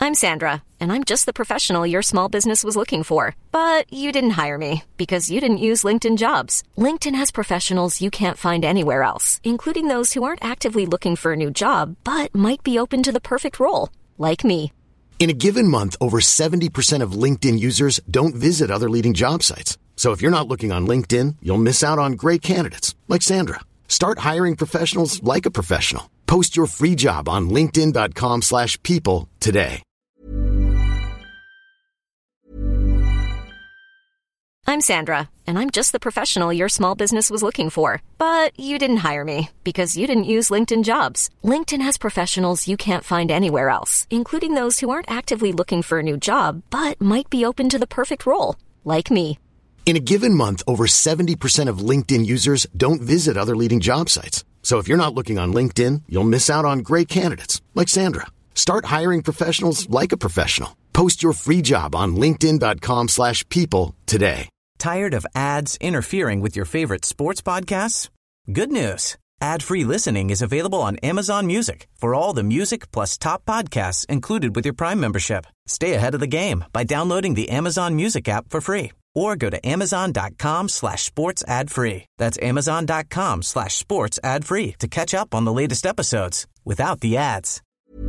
I'm Sandra, and I'm just the professional your small business was looking for. But you didn't hire me because you didn't use LinkedIn Jobs. LinkedIn has professionals you can't find anywhere else, including those who aren't actively looking for a new job, but might be open to the perfect role, like me. In a given month, over 70% of LinkedIn users don't visit other leading job sites. So if you're not looking on LinkedIn, you'll miss out on great candidates like Sandra. Start hiring professionals like a professional. Post your free job on linkedin.com/people today. I'm Sandra, and I'm just the professional your small business was looking for. But you didn't hire me because you didn't use LinkedIn Jobs. LinkedIn has professionals you can't find anywhere else, including those who aren't actively looking for a new job, but might be open to the perfect role, like me. In a given month, over 70% of LinkedIn users don't visit other leading job sites. So if you're not looking on LinkedIn, you'll miss out on great candidates like Sandra. Start hiring professionals like a professional. Post your free job on linkedin.com/people today. Tired of ads interfering with your favorite sports podcasts? Good news. Ad-free listening is available on Amazon Music for all the music plus top podcasts included with your Prime membership. Stay ahead of the game by downloading the Amazon Music app for free or go to amazon.com/sports ad free. That's amazon.com/sports ad free to catch up on the latest episodes without the ads.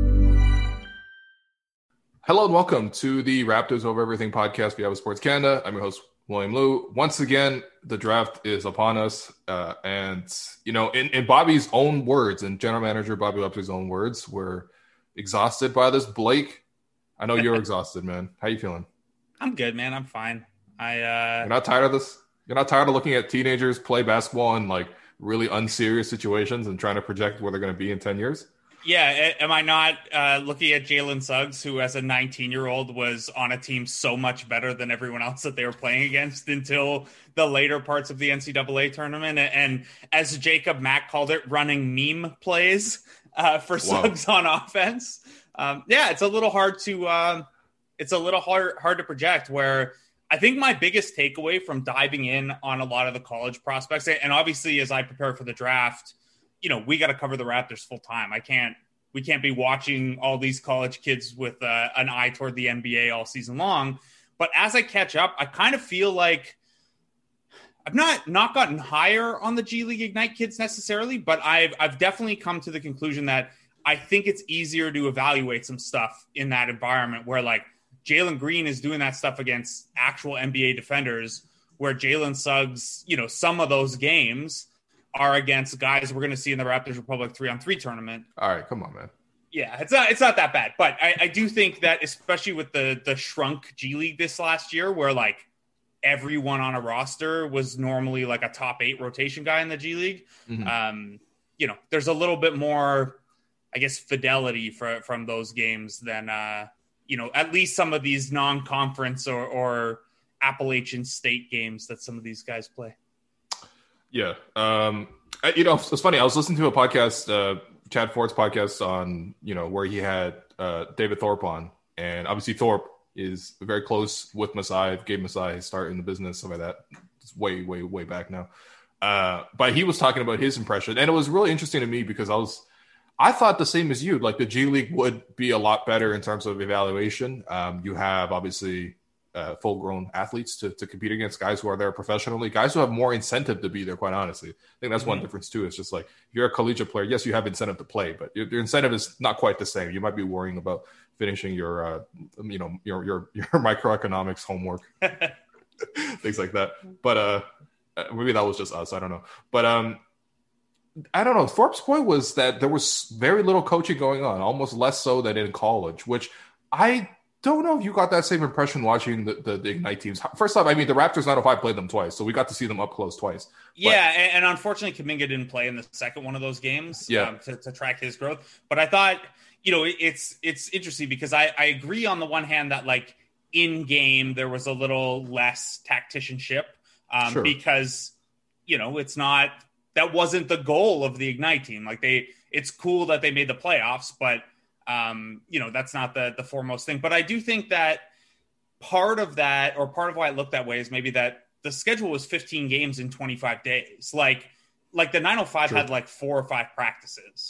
Hello and welcome to the Raptors Over Everything podcast via Sports Canada. I'm your host, William Liu. Once again, the draft is upon us. And, you know, in Bobby's own words, and general manager Bobby Webster's own words, we're exhausted by this. Blake, I know you're exhausted, man. How you feeling? I'm good, man. I'm fine. You're not tired of this? You're not tired of looking at teenagers play basketball in like really unserious situations and trying to project where they're going to be in 10 years? Yeah. Am I not looking at Jalen Suggs, who as a 19-year-old was on a team so much better than everyone else that they were playing against until the later parts of the NCAA tournament? And as Jacob Mack called it, running meme plays for Suggs on offense. It's a little hard to hard to project. Where I think my biggest takeaway from diving in on a lot of the college prospects, and obviously as I prepare for the draft, you know, we got to cover the Raptors full time. We can't be watching all these college kids with an eye toward the NBA all season long. But as I catch up, I kind of feel like I've not gotten higher on the G League Ignite kids necessarily, but I've definitely come to the conclusion that I think it's easier to evaluate some stuff in that environment where like Jalen Green is doing that stuff against actual NBA defenders, where Jalen Suggs, you know, some of those games are against guys we're going to see in the Raptors Republic 3-on-3 tournament. All right, come on, man. Yeah, it's not that bad, but I do think that especially with the shrunk G League this last year, where like everyone on a roster was normally like a top 8 rotation guy in the G League, you know, there's a little bit more, I guess, fidelity from those games than you know, at least some of these non-conference or Appalachian State games that some of these guys play. Yeah. You know, it's funny. I was listening to a podcast, Chad Ford's podcast on, you know, where he had David Thorpe on. And obviously Thorpe is very close with Masai, gave Masai his start in the business, stuff like that. It's way, way, way back now. But he was talking about his impression. And it was really interesting to me because I thought the same as you. Like the G League would be a lot better in terms of evaluation. You have obviously full-grown athletes to compete against guys who are there professionally, guys who have more incentive to be there, quite honestly. I think that's one difference too. It's just like if you're a collegiate player, yes, you have incentive to play, but your incentive is not quite the same. You might be worrying about finishing your microeconomics homework, things like that. But maybe that was just us. I don't know. But I don't know. Thorpe's point was that there was very little coaching going on, almost less so than in college, which I don't know if you got that same impression watching the Ignite teams. First off, I mean, the Raptors 905 played them twice, so we got to see them up close twice. Yeah, and unfortunately, Kuminga didn't play in the second one of those games to track his growth. But I thought, you know, it's interesting because I agree on the one hand that, like, in-game there was a little less tacticianship because, you know, it's not – that wasn't the goal of the Ignite team. Like, it's cool that they made the playoffs, but – you know, that's not the foremost thing. But I do think that part of that, or part of why it looked that way, is maybe that the schedule was 15 games in 25 days. Like the 905 had like 4 or 5 practices.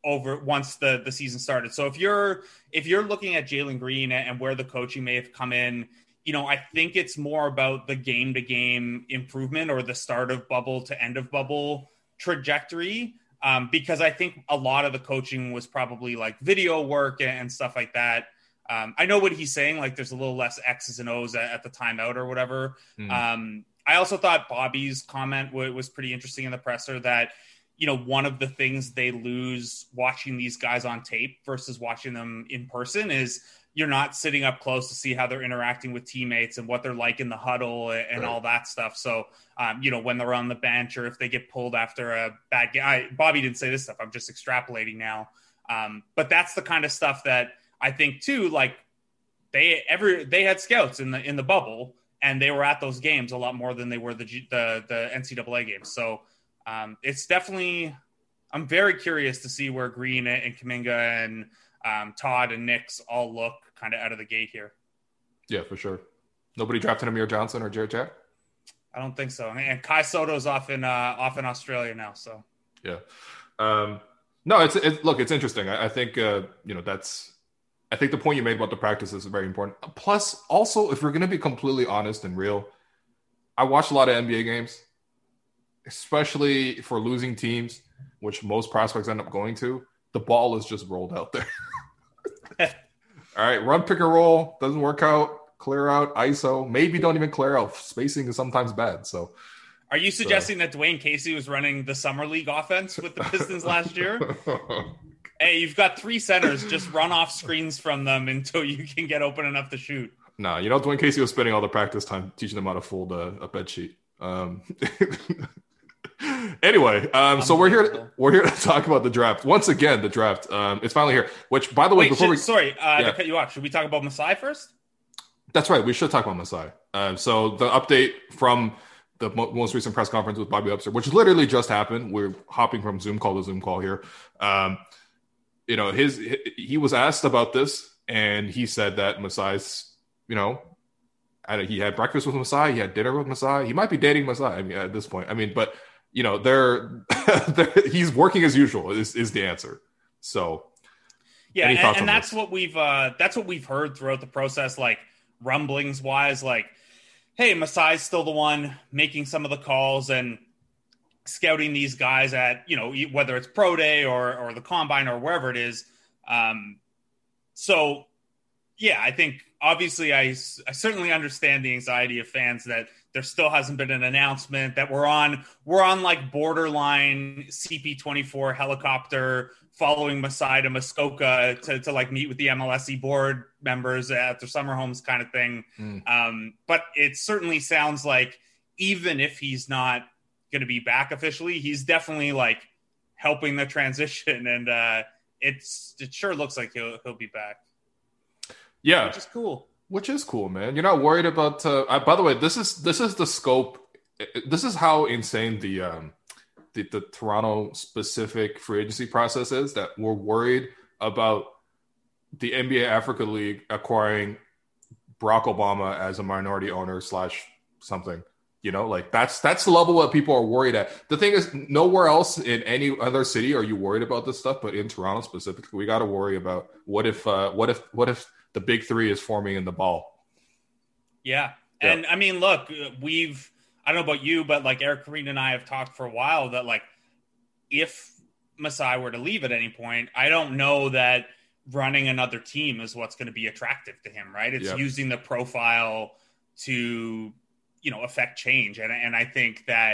over once the season started. So if you're looking at Jalen Green and where the coaching may have come in, I think it's more about the game to game improvement or the start of bubble to end of bubble trajectory. Because I think a lot of the coaching was probably like video work and stuff like that. I know what he's saying, like there's a little less X's and O's at the timeout or whatever. I also thought Bobby's comment was pretty interesting in the presser that, one of the things they lose watching these guys on tape versus watching them in person is you're not sitting up close to see how they're interacting with teammates and what they're like in the huddle and all that stuff. So, when they're on the bench or if they get pulled after a bad game, Bobby didn't say this stuff. I'm just extrapolating now. But that's the kind of stuff that I think too, like they had scouts in the bubble and they were at those games a lot more than they were the NCAA games. So it's definitely, I'm very curious to see where Green and Kuminga and Todd and Nix all look kind of out of the gate here. Yeah, for sure. Nobody drafted Amir Johnson or Jared Jack? I don't think so. And Kai Soto's off in Australia now. So yeah. No, it's interesting. I think I think the point you made about the practice is very important. Plus, also, if we're going to be completely honest and real, I watch a lot of NBA games, especially for losing teams, which most prospects end up going to. The ball is just rolled out there. All right, run, pick and roll. Doesn't work out. Clear out, ISO. Maybe don't even clear out. Spacing is sometimes bad. So, are you suggesting that Dwayne Casey was running the summer league offense with the Pistons last year? Hey, you've got 3 centers. Just run off screens from them until you can get open enough to shoot. No, Dwayne Casey was spending all the practice time teaching them how to fold a bed sheet. Anyway, so we're here to talk about the draft. Once again, the draft. It's finally here. Which, by the way, to cut you off. Should we talk about Masai first? That's right. We should talk about Masai. So the update from the most recent press conference with Bobby Webster, which literally just happened. We're hopping from Zoom call to Zoom call here. He was asked about this, and he said that Masai's, he had breakfast with Masai, he had dinner with Masai. He might be dating Masai. At this point, but they're he's working as usual is the answer. So yeah, and that's what we've heard throughout the process, like rumblings wise, like, hey, Masai's still the one making some of the calls and scouting these guys at, whether it's pro day or the combine or wherever it is. So yeah, I think obviously I certainly understand the anxiety of fans that there still hasn't been an announcement, that we're on like borderline CP24 helicopter following Masai to Muskoka to like meet with the MLSE board members at their summer homes kind of thing. But it certainly sounds like even if he's not going to be back officially, he's definitely like helping the transition, and it sure looks like he'll be back. Yeah, which is cool, man. You're not worried about. By the way, this is the scope. This is how insane the Toronto specific free agency process is. That we're worried about the NBA Africa League acquiring Barack Obama as a minority owner / something. Like that's the level that people are worried at. The thing is, nowhere else in any other city are you worried about this stuff, but in Toronto specifically, we got to worry about what if the big 3 is forming in the ball. Yeah. And I mean, look, I don't know about you, but like Eric Green and I have talked for a while that like, if Masai were to leave at any point, I don't know that running another team is what's going to be attractive to him, right? It's using the profile to, affect change. And I think that,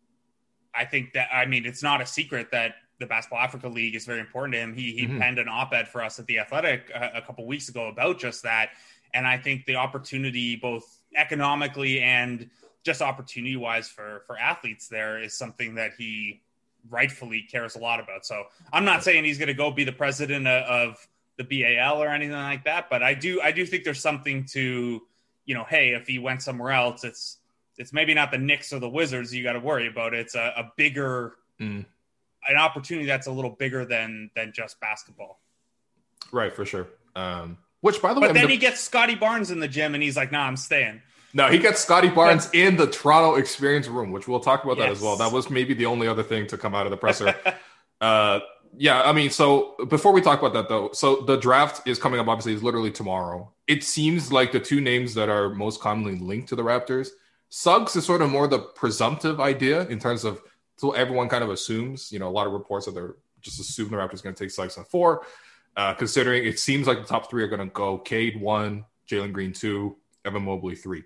I mean, it's not a secret that the Basketball Africa League is very important to him. He penned an op-ed for us at The Athletic a couple weeks ago about just that. And I think the opportunity, both economically and just opportunity-wise for athletes there, is something that he rightfully cares a lot about. So I'm not saying he's going to go be the president of the BAL or anything like that, but I do think there's something to, hey, if he went somewhere else, it's maybe not the Knicks or the Wizards you got to worry about. It's a bigger an opportunity that's a little bigger than just basketball. Right, for sure. Which, by the way, but then he gets Scotty Barnes in the gym and he's like, "Nah, I'm staying." No, he gets Scotty Barnes in the Toronto experience room, which we'll talk about that as well. That was maybe the only other thing to come out of the presser. Yeah, I mean, so before we talk about that, though, so the draft is coming up, obviously, is literally tomorrow. It seems like the two names that are most commonly linked to the Raptors, Suggs is sort of more the presumptive idea in terms of, so everyone kind of assumes, a lot of reports that they're just assume the Raptors are going to take Suggs at 4, considering it seems like the top 3 are going to go Cade 1, Jalen Green 2, Evan Mobley 3.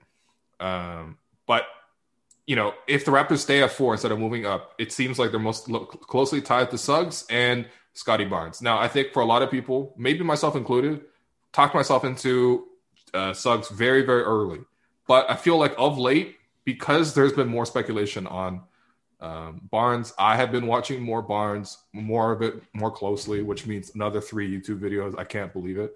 But if the Raptors stay at 4 instead of moving up, it seems like they're most closely tied to Suggs and Scotty Barnes. Now, I think for a lot of people, maybe myself included, talked myself into Suggs very, very early. But I feel like of late, because there's been more speculation on Barnes, I have been watching more Barnes, more of it more closely, which means another 3 YouTube videos. I can't believe it.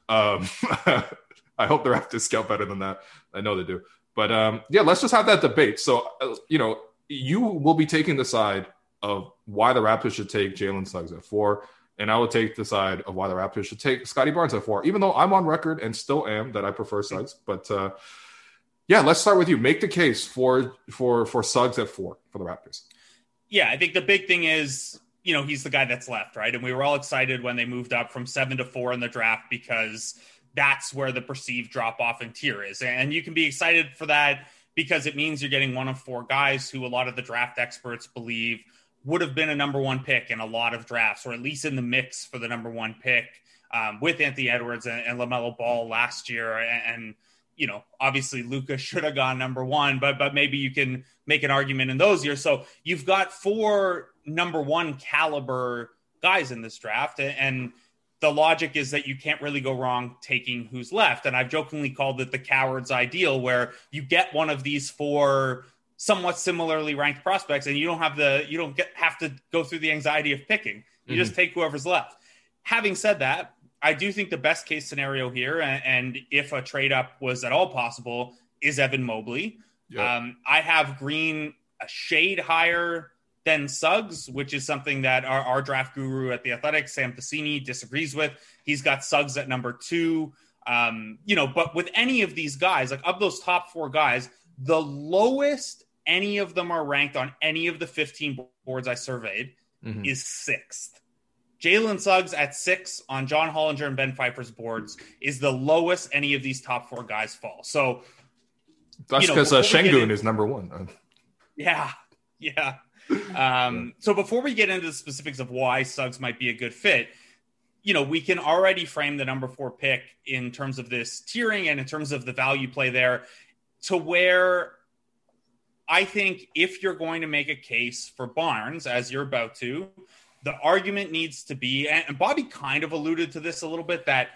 I hope the Raptors scout better than that. I know they do. But let's just have that debate. So, you will be taking the side of why the Raptors should take Jalen Suggs at 4, and I will take the side of why the Raptors should take Scotty Barnes at 4, even though I'm on record and still am that I prefer Suggs. But let's start with you. Make the case for Suggs at 4 for the Raptors. Yeah, I think the big thing is, he's the guy that's left, right? And we were all excited when they moved up from 7 to 4 in the draft because that's where the perceived drop-off in tier is. And you can be excited for that because it means you're getting one of 4 guys who a lot of the draft experts believe would have been a number 1 pick in a lot of drafts, or at least in the mix for the number 1 pick with Anthony Edwards and LaMelo Ball last year. And obviously Luka should have gone number 1, but maybe you can make an argument in those years. So you've got 4 number 1 caliber guys in this draft, and the logic is that you can't really go wrong taking who's left. And I've jokingly called it the coward's ideal, where you get one of these 4 somewhat similarly ranked prospects and you don't have to go through the anxiety of picking. You just take whoever's left. Having said that, I do think the best case scenario here, and if a trade up was at all possible, is Evan Mobley. Yep. I have Green a shade higher than Suggs, which is something that our draft guru at The Athletic, Sam Pacini, disagrees with. He's got Suggs at number 2. But with any of these guys, like of those top 4 guys, the lowest any of them are ranked on any of the 15 boards I surveyed is 6th. Jalen Suggs at 6 on John Hollinger and Ben Pfeiffer's boards is the lowest any of these top 4 guys fall. So that's because Şengün is number 1. Yeah. So before we get into the specifics of why Suggs might be a good fit, we can already frame the number 4 pick in terms of this tiering and in terms of the value play there, to where I think if you're going to make a case for Barnes, as you're about to, the argument needs to be, and Bobby kind of alluded to this a little bit, that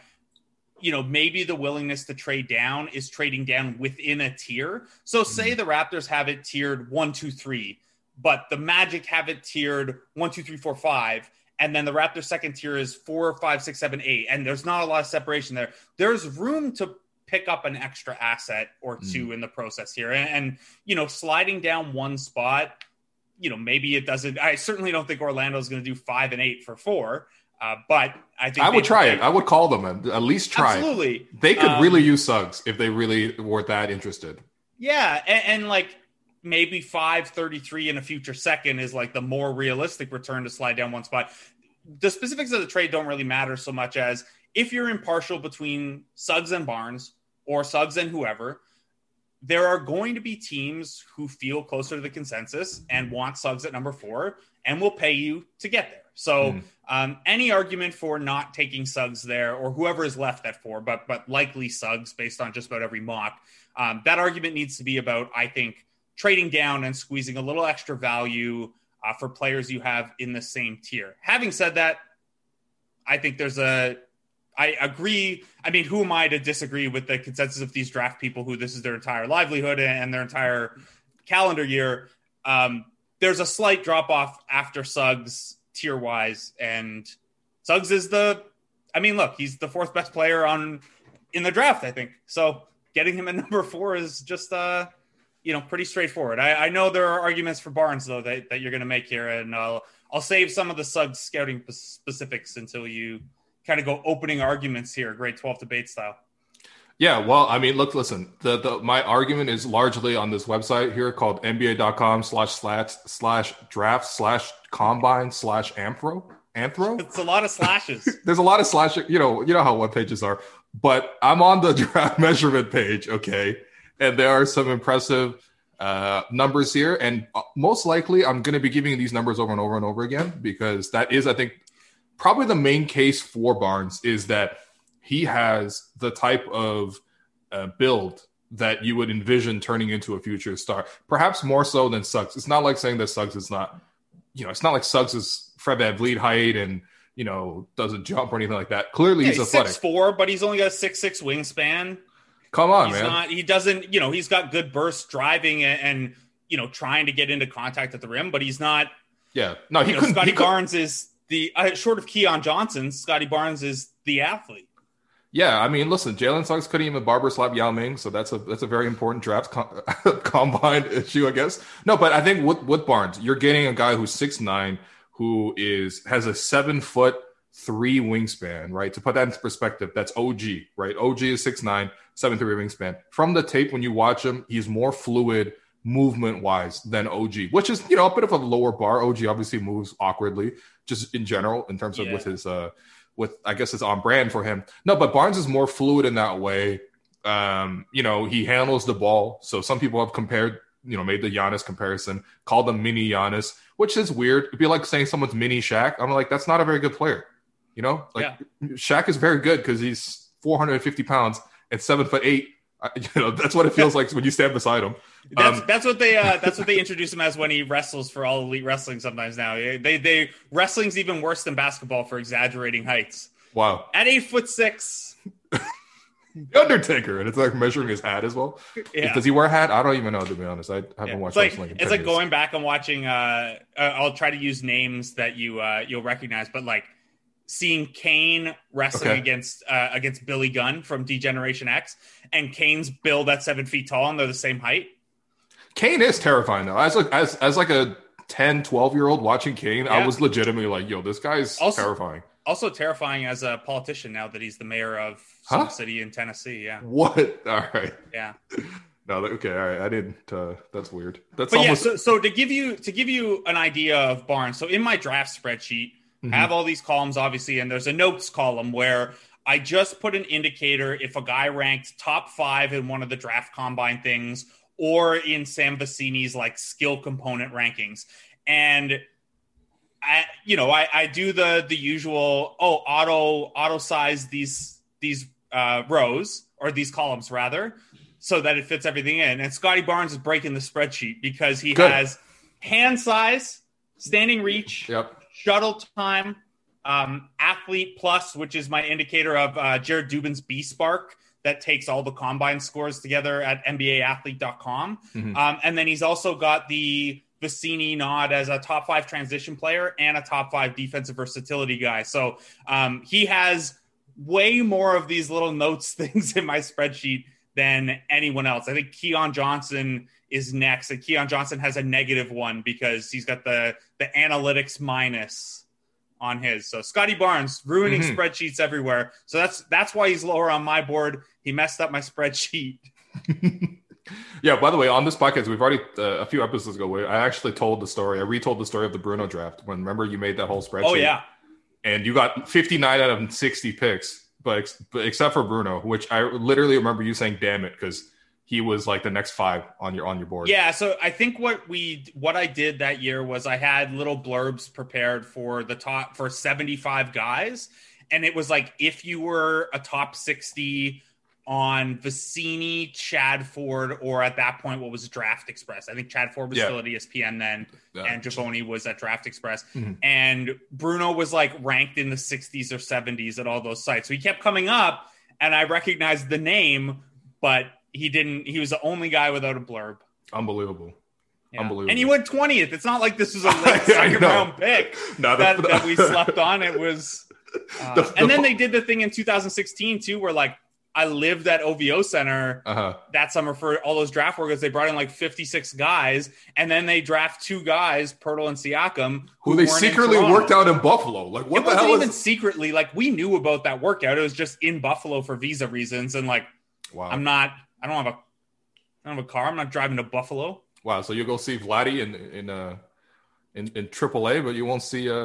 maybe the willingness to trade down is trading down within a tier. So say the Raptors have it tiered 1, 2, 3, but the Magic have it tiered 1, 2, 3, 4, 5. And then the Raptors second tier is 4, 5, 6, 7, 8. And there's not a lot of separation there. There's room to pick up an extra asset or 2 in the process here. And sliding down one spot, maybe it doesn't. I certainly don't think Orlando is going to do 5 and 8 for 4. But I think I would try it. I would call them and at least try. Absolutely. They could really use Suggs if they really were that interested. Yeah. And like maybe 5.33 in a future second is like the more realistic return to slide down one spot. The specifics of the trade don't really matter so much as if you're impartial between Suggs and Barnes or Suggs and whoever, there are going to be teams who feel closer to the consensus and want Suggs at number 4 and will pay you to get there. So any argument for not taking Suggs there or whoever is left at 4, but likely Suggs based on just about every mock, that argument needs to be about, I think, trading down and squeezing a little extra value for players you have in the same tier. Having said that, I think I agree. I mean, who am I to disagree with the consensus of these draft people who this is their entire livelihood and their entire calendar year? There's a slight drop off after Suggs tier wise, and Suggs is he's the 4th best player in the draft, I think. So getting him at number 4 is just, pretty straightforward. I know there are arguments for Barnes though that you're going to make here, and I'll save some of the Suggs scouting specifics until you kind of go opening arguments here, grade 12 debate style. Yeah, well, I mean, listen, my argument is largely on this website here called nba.com/draft/combine/ampro. Anthro? It's a lot of slashes. There's a lot of slashing. You know how web pages are. But I'm on the draft measurement page, okay? And there are some impressive numbers here. And most likely I'm going to be giving these numbers over and over and over again because that is, I think, probably the main case for Barnes is that he has the type of build that you would envision turning into a future star, perhaps more so than Suggs. It's not like saying that Suggs is not, it's not like Suggs is Fred VanVleet height and, doesn't jump or anything like that. Clearly he's athletic. 6'4", but he's only got a 6'6" wingspan. Come on, man. He doesn't, he's got good burst driving and trying to get into contact at the rim, but he's not. Yeah. No, he couldn't. Scotty Barnes is the, short of Keon Johnson, Scotty Barnes is the athlete. Yeah, I mean, listen, Jalen Suggs couldn't even barber slap Yao Ming, so that's a very important draft combine issue, I guess. No, but I think with Barnes, you're getting a guy who's 6'9", who has a 7'3" wingspan, right? To put that into perspective, that's OG, right? OG is 6'9", 7'3" wingspan. From the tape, when you watch him, he's more fluid movement-wise than OG, which is, a bit of a lower bar. OG obviously moves awkwardly, just in general, in terms of with his I guess it's on brand for him. No, but Barnes is more fluid in that way. He handles the ball. So some people have compared, made the Giannis comparison, called him mini Giannis, which is weird. It'd be like saying someone's mini Shaq. I'm like, that's not a very good player. Shaq is very good because he's 450 pounds and 7'8". That's what it feels like when you stand beside him. That's what they introduce him as when he wrestles for All Elite Wrestling sometimes now. They wrestling's even worse than basketball for exaggerating heights. Wow. At 8'6". The Undertaker, and it's like measuring his hat as well. Yeah. Does he wear a hat? I don't even know, to be honest. I haven't watched wrestling. It's like going back and watching. I'll try to use names that you'll recognize, but like seeing Kane wrestling against Billy Gunn from D-Generation X, and Kane's build at 7 feet tall, and they're the same height. Kane is terrifying though. As like a 10, 12-year-old watching Kane, I was legitimately like, yo, this guy's terrifying. Also terrifying as a politician now that he's the mayor of some city in Tennessee. Yeah. What? All right. Yeah. No. Okay. All right. I didn't. That's weird. That's but almost. Yeah, so to give you an idea of Barnes. So in my draft spreadsheet, I have all these columns, obviously, and there's a notes column where I just put an indicator if a guy ranked top 5 in one of the draft combine things or in Sam Vecini's like skill component rankings. And I do the usual, auto size these rows or these columns rather, so that it fits everything in. And Scotty Barnes is breaking the spreadsheet because he has hand size, standing reach, shuttle time, athlete plus, which is my indicator of Jared Dubin's B-Spark that takes all the combine scores together at NBAathlete.com. And then he's also got the Vecini nod as a top 5 transition player and a top 5 defensive versatility guy. So he has way more of these little notes things in my spreadsheet than anyone else. I think Keon Johnson is next, and Keon Johnson has a -1 because he's got the analytics minus on his. So Scotty Barnes ruining spreadsheets everywhere. So that's why he's lower on my board. He messed up my spreadsheet. Yeah, by the way, on this podcast, we've already, a few episodes ago, I actually told the story. I retold the story of the Bruno draft. Remember you made that whole spreadsheet? Oh, yeah. And you got 59 out of 60 picks, but except for Bruno, which I literally remember you saying, damn it, because he was like the next 5 on your board. Yeah, so I think what I did that year was I had little blurbs prepared for the top, for 75 guys. And it was like, if you were a top 60 on Vecini, Chad Ford, or at that point, what was Draft Express? I think Chad Ford was still at ESPN then, and Giovanni was at Draft Express. And Bruno was like ranked in the 60s or 70s at all those sites. So he kept coming up, and I recognized the name, but he was the only guy without a blurb. Unbelievable. Yeah. Unbelievable. And he went 20th. It's not like this was a late second round pick that we slept on. It was... and then they did the thing in 2016 too, where like I lived at OVO Center that summer for all those draft workers. They brought in like 56 guys, and then they draft 2 guys, Pirtle and Siakam, who they secretly worked out in Buffalo. Like, what the hell? It wasn't even secretly. Like, we knew about that workout. It was just in Buffalo for visa reasons. And like, wow, I don't have a car. I'm not driving to Buffalo. Wow. So you'll go see Vladdy in AAA, but you won't see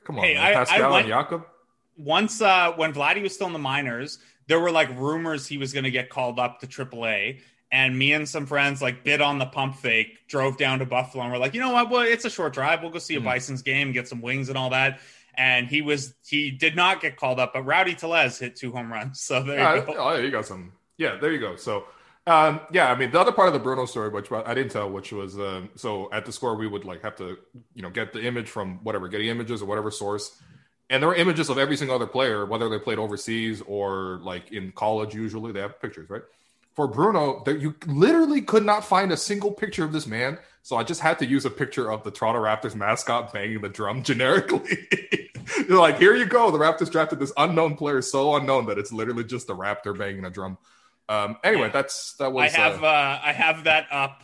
Come on, Hey, man. Pascal went and Jakob. once when Vladdy was still in the minors. There were like rumors he was going to get called up to AAA, and me and some friends like bid on the pump fake, drove down to Buffalo, and we're like, you know what? Well, it's a short drive. We'll go see a Bison's game, get some wings and all that. And he did not get called up, but Rowdy Tellez hit 2 home runs. So there you go. Oh, you got some. Yeah, there you go. So, yeah, I mean, the other part of the Bruno story, which I didn't tell, which was, so at the score, we would like have to, get the image from whatever, Getty Images or whatever source. And there were images of every single other player, whether they played overseas or like in college, usually they have pictures, right? For Bruno, you literally could not find a single picture of this man. So I just had to use a picture of the Toronto Raptors mascot banging the drum generically. You're like, here you go. The Raptors drafted this unknown player, so unknown that it's literally just a Raptor banging a drum. Anyway, that was. I have that up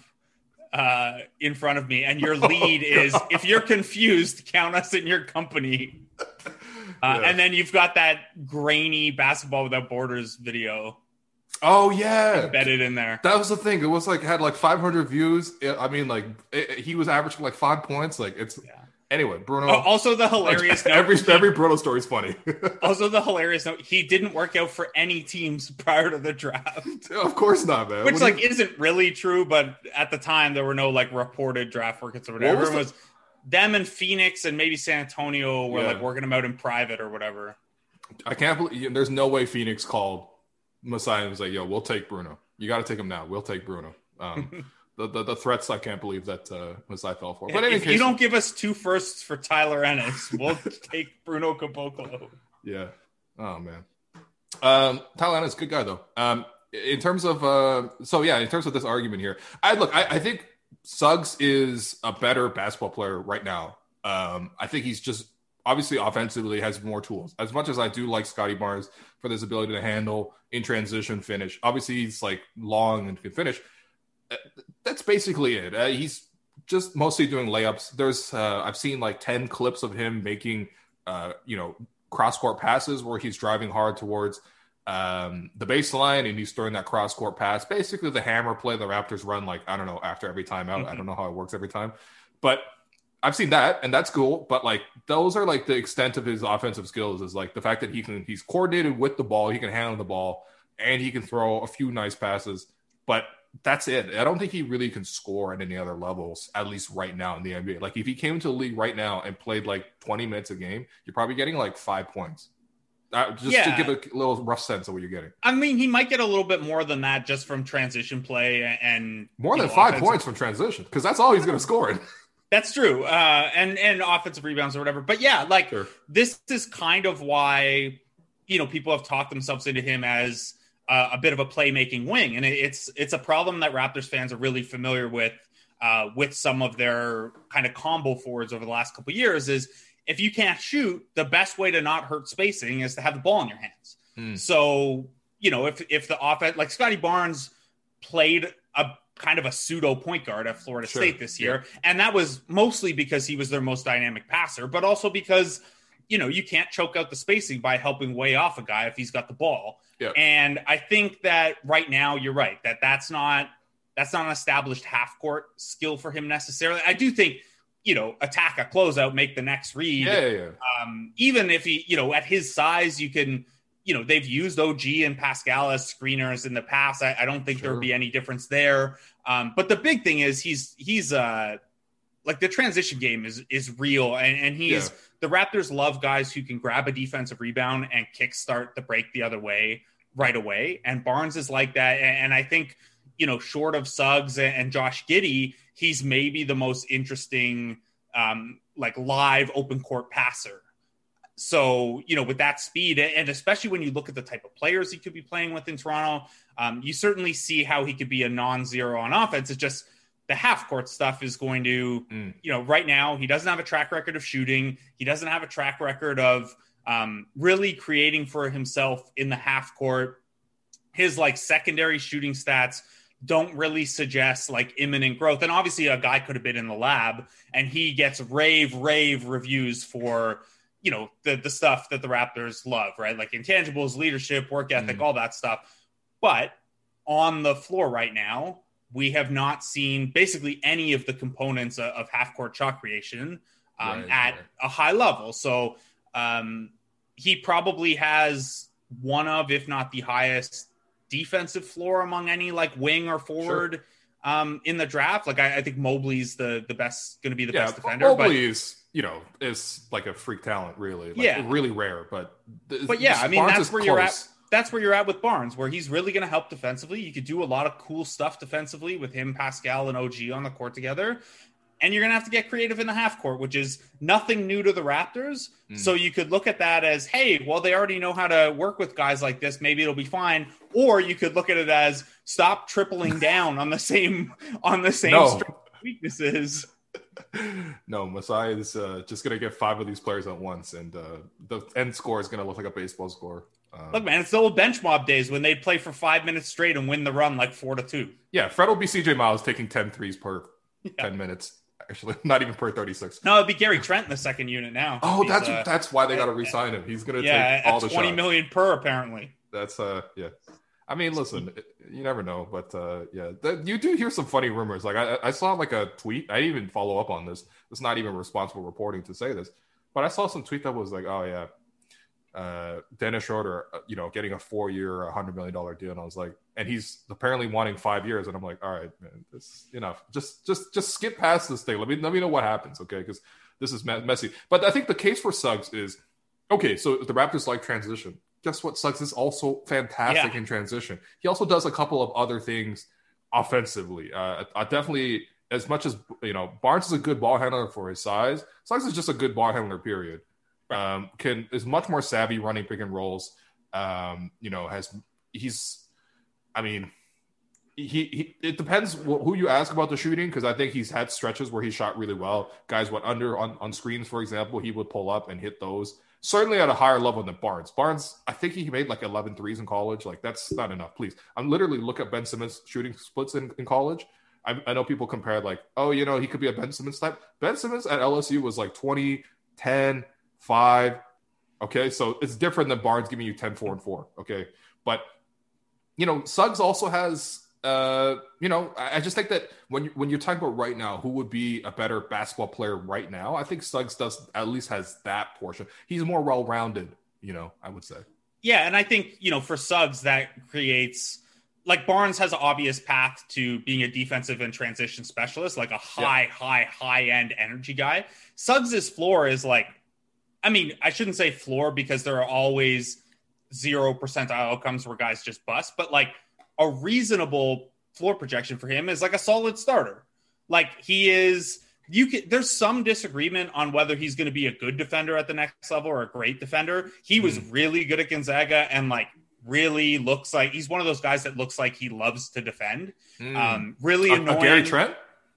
in front of me, and your lead is, if you're confused, count us in your company. And then you've got that grainy Basketball Without Borders video. Oh yeah, embedded in there. That was the thing. It was like had like 500 views. I mean, like he was averaging like 5 points. Like it's anyway. Bruno. Also, the hilarious note. Every Bruno story is funny. Also, the hilarious note. He didn't work out for any teams prior to the draft. Of course not, man. Which isn't really true, but at the time there were no like reported draft workouts or whatever. It was them and Phoenix and maybe San Antonio were like working them out in private or whatever. I can't believe there's no way Phoenix called Masai and was like, yo, we'll take Bruno. You got to take him now. We'll take Bruno. The threats, I can't believe that Masai fell for. But if you don't give us 2 firsts for Tyler Ennis, we'll take Bruno Caboclo. Yeah. Oh, man. Tyler Ennis, good guy, though. In terms of in terms of this argument here, I think Suggs is a better basketball player right now. I think he's just obviously offensively has more tools. As much as I do like Scotty Barnes for this ability to handle in transition finish, obviously he's like long and can finish. That's basically it. He's just mostly doing layups. There's I've seen like 10 clips of him making cross court passes where he's driving hard towards the baseline and he's throwing that cross court pass. Basically the hammer play the Raptors run, like, I don't know, after every timeout. Mm-hmm. I don't know how it works every time, but I've seen that and that's cool. But like those are like the extent of his offensive skills, is like the fact that he's coordinated with the ball, he can handle the ball, and he can throw a few nice passes, but that's it. I don't think he really can score at any other levels, at least right now in the NBA. Like if he came to the league right now and played like 20 minutes a game, you're probably getting like 5 points. To give a little rough sense of what you're getting. I mean, he might get a little bit more than that just from transition play and more than 5 points from transition, because that's all he's going to score. That's true. And offensive rebounds or whatever. But yeah, like This is kind of why, people have talked themselves into him as a bit of a playmaking wing. And it's a problem that Raptors fans are really familiar with some of their kind of combo forwards over the last couple of years is, if you can't shoot, the best way to not hurt spacing is to have the ball in your hands. So, if the offense, like Scotty Barnes played a kind of a pseudo point guard at Florida State this year. And that was mostly because he was their most dynamic passer, but also because, you can't choke out the spacing by helping way off a guy if he's got the ball. Yeah. And I think that right now you're right, that's not an established half court skill for him necessarily. I do think, attack a closeout, make the next read. Even if he, at his size, you can, they've used OG and Pascal as screeners in the past. I don't think there would be any difference there. But the big thing is he's like the transition game is real. And the Raptors love guys who can grab a defensive rebound and kickstart the break the other way right away. And Barnes is like that. And I think, short of Suggs and Josh Giddey, he's maybe the most interesting, like live open court passer. So, with that speed, and especially when you look at the type of players he could be playing with in Toronto, you certainly see how he could be a non-zero on offense. It's just the half court stuff is going to, right now he doesn't have a track record of shooting. He doesn't have a track record of really creating for himself in the half court. His like secondary shooting stats don't really suggest like imminent growth. And obviously a guy could have been in the lab and he gets rave reviews for, the stuff that the Raptors love, right? Like intangibles, leadership, work ethic, all that stuff. But on the floor right now, we have not seen basically any of the components of half-court shot creation. at a high level. So he probably has one of, if not the highest defensive floor among any like wing or forward in the draft. Like I think Mobley's the best, going to be the best defender. Mobley is, is like a freak talent, really. Really rare. But I mean, that's where you're at. That's where you're at with Barnes, where he's really going to help defensively. You could do a lot of cool stuff defensively with him, Pascal, and OG on the court together. And you're going to have to get creative in the half court, which is nothing new to the Raptors. So you could look at that as, hey, well, they already know how to work with guys like this. Maybe it'll be fine. Or you could look at it as stop tripling down on the same strength weaknesses. No, Masai is just going to get 5 of these players at once, and the end score is going to look like a baseball score. Look, man, it's the old bench mob days when they'd play for 5 minutes straight and win the run like 4-2. Yeah, Fred will be CJ Miles taking 10 threes per 10 minutes. Actually, not even per 36. No, it'd be Gary Trent in the second unit now. Oh, that's why they got to re-sign him. He's going to take all the shots. $20 million per, apparently. That's I mean, listen, you never know, but you do hear some funny rumors. Like I saw like a tweet. I didn't even follow up on this. It's not even responsible reporting to say this, but I saw some tweet that was like, oh yeah, Dennis Schroeder, getting a 4-year, $100 million deal, and I was like, and he's apparently wanting 5 years, and I'm like, all right, man, this enough. Just skip past this thing. Let me know what happens, okay? Because this is messy. But I think the case for Suggs is okay. So the Raptors like transition. Guess what? Suggs is also fantastic in transition. He also does a couple of other things offensively. I definitely, as much as Barnes is a good ball handler for his size, Suggs is just a good ball handler. Period. Is much more savvy running pick and rolls. It depends who you ask about the shooting, because I think he's had stretches where he shot really well. Guys went under on screens, for example. He would pull up and hit those. Certainly at a higher level than Barnes. Barnes, I think he made like 11 threes in college. Like, that's not enough, please. I'm literally look at Ben Simmons shooting splits in college. I know people compare like, he could be a Ben Simmons type. Ben Simmons at LSU was like 20, 10, 5. Okay, so it's different than Barnes giving you 10, 4, and 4. Okay, but Suggs also has I just think that when you're talking about right now, who would be a better basketball player right now, I think Suggs at least has that portion. He's more well-rounded, I would say. Yeah, and I think, for Suggs, that creates, like, Barnes has an obvious path to being a defensive and transition specialist, like a high-end energy guy. Suggs' floor is like, I mean, I shouldn't say floor because there are always 0% outcomes where guys just bust, but like a reasonable floor projection for him is like a solid starter. Like he is, there's some disagreement on whether he's going to be a good defender at the next level or a great defender. He was really good at Gonzaga and like really looks like he's one of those guys that looks like he loves to defend. Really annoying. Gary Trent?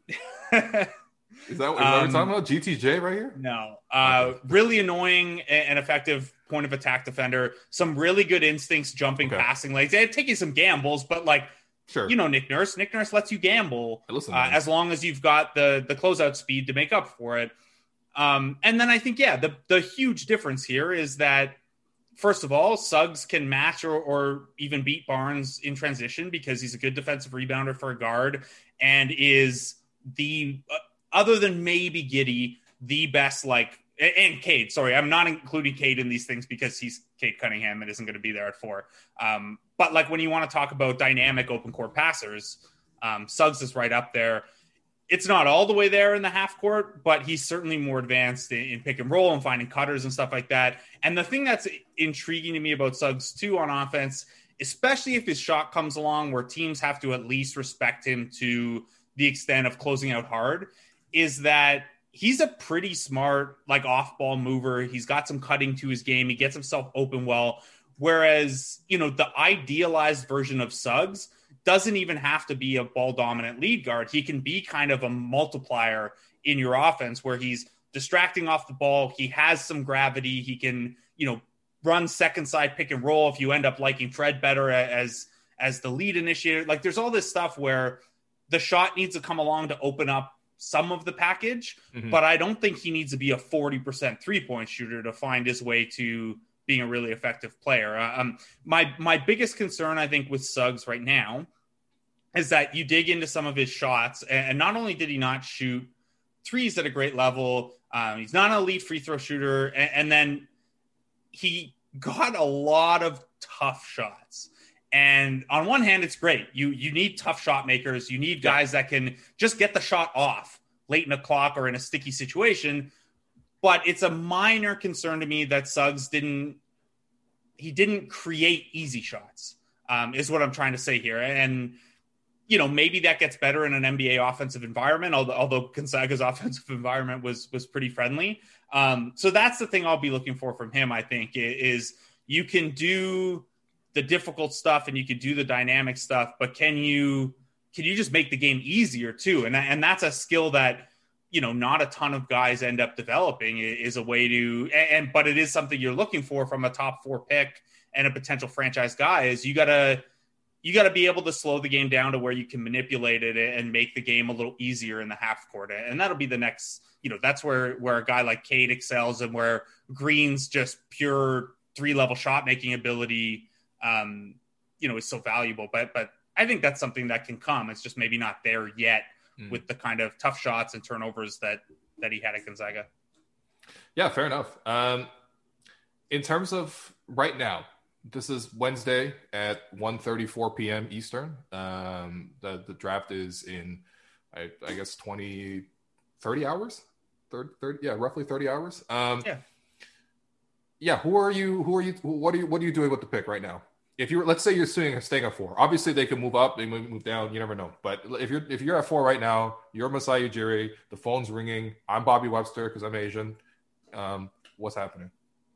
Is that what we're talking about? GTJ right here? No. Really annoying and effective point of attack defender. Some really good instincts, jumping, passing lanes. They're taking some gambles, but like, sure. Nick Nurse. Nick Nurse lets you gamble as long as you've got the closeout speed to make up for it. And then I think, the huge difference here is that, first of all, Suggs can match or even beat Barnes in transition because he's a good defensive rebounder for a guard and is the other than maybe Giddey, the best, like, and Cade. Sorry, I'm not including Cade in these things because he's Cade Cunningham and isn't going to be there at 4. But like when you want to talk about dynamic open court passers, Suggs is right up there. It's not all the way there in the half court, but he's certainly more advanced in pick and roll and finding cutters and stuff like that. And the thing that's intriguing to me about Suggs too on offense, especially if his shot comes along where teams have to at least respect him to the extent of closing out hard, is that he's a pretty smart, like, off-ball mover. He's got some cutting to his game. He gets himself open well. Whereas, the idealized version of Suggs doesn't even have to be a ball-dominant lead guard. He can be kind of a multiplier in your offense where he's distracting off the ball. He has some gravity. He can, run second side pick and roll if you end up liking Fred better as the lead initiator. Like, there's all this stuff where the shot needs to come along to open up some of the package, but I don't think he needs to be a 40% 3-point shooter to find his way to being a really effective player. My biggest concern, I think, with Suggs right now is that you dig into some of his shots, and not only did he not shoot threes at a great level. He's not an elite free throw shooter. And then he got a lot of tough shots. And on one hand, it's great. You need tough shot makers. You need guys that can just get the shot off late in the clock or in a sticky situation. But it's a minor concern to me that Suggs didn't create easy shots, is what I'm trying to say here. And, maybe that gets better in an NBA offensive environment, although Gonzaga's offensive environment was pretty friendly. So that's the thing I'll be looking for from him, I think, is you can do the difficult stuff and you can do the dynamic stuff, but can you just make the game easier too? And that's a skill that, not a ton of guys end up developing, is a way to, but it is something you're looking for from a top 4 pick and a potential franchise guy, is you gotta be able to slow the game down to where you can manipulate it and make the game a little easier in the half court. And that'll be the next, that's where a guy like Cade excels, and where Green's just pure 3-level shot making ability, is so valuable. But I think that's something that can come. It's just maybe not there yet with the kind of tough shots and turnovers that he had at Gonzaga. Yeah, fair enough. In terms of right now, this is Wednesday at 1:34 p.m. Eastern. The draft is in, I guess, 30 hours? 30, yeah, roughly 30 hours. Yeah. What are you doing with the pick right now? If let's say you're staying at 4, obviously they can move up, they move down. You never know. But if you're at 4 right now, you're Masai Ujiri, the phone's ringing. I'm Bobby Webster because I'm Asian. What's happening?